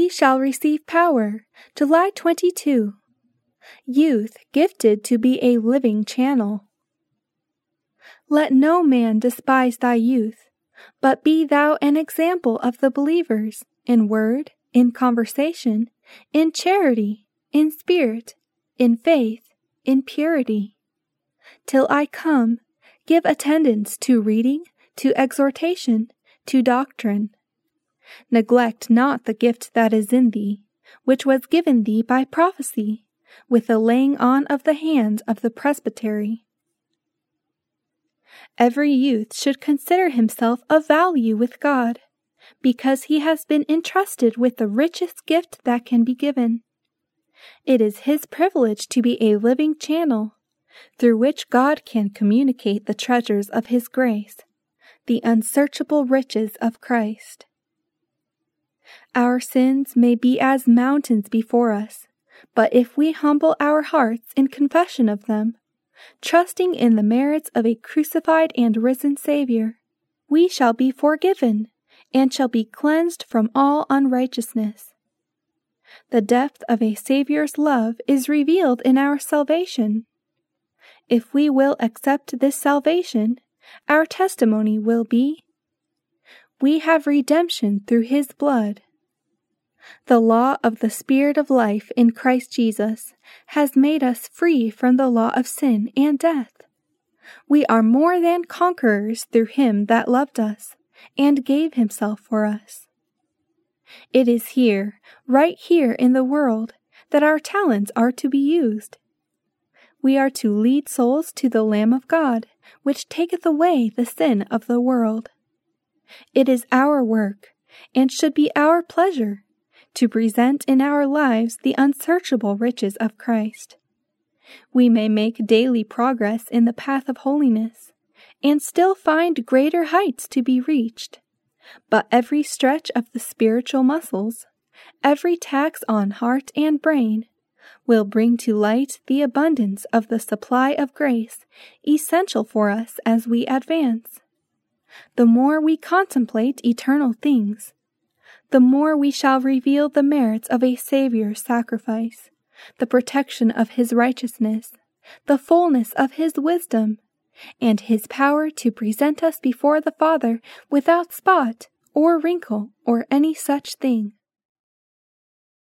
we shall receive power. July 22. Youth gifted to be a living channel. Let no man despise thy youth, but be thou an example of the believers, in word, in conversation, in charity, in spirit, in faith, in purity. Till I come, give attendance to reading, to exhortation, to doctrine. Neglect not the gift that is in thee, which was given thee by prophecy, with the laying on of the hands of the presbytery. Every youth should consider himself of value with God, because he has been entrusted with the richest gift that can be given. It is his privilege to be a living channel, through which God can communicate the treasures of his grace, the unsearchable riches of Christ. Our sins may be as mountains before us, but if we humble our hearts in confession of them, trusting in the merits of a crucified and risen Savior, we shall be forgiven and shall be cleansed from all unrighteousness. The depth of a Savior's love is revealed in our salvation. If we will accept this salvation, our testimony will be, we have redemption through his blood. The law of the Spirit of life in Christ Jesus has made us free from the law of sin and death. We are more than conquerors through him that loved us and gave himself for us. It is here, right here in the world, that our talents are to be used. We are to lead souls to the Lamb of God, which taketh away the sin of the world. It is our work, and should be our pleasure, to present in our lives the unsearchable riches of Christ. We may make daily progress in the path of holiness, and still find greater heights to be reached. But every stretch of the spiritual muscles, every tax on heart and brain, will bring to light the abundance of the supply of grace essential for us as we advance. The more we contemplate eternal things, the more we shall reveal the merits of a Savior's sacrifice, the protection of his righteousness, the fullness of his wisdom, and his power to present us before the Father without spot or wrinkle or any such thing.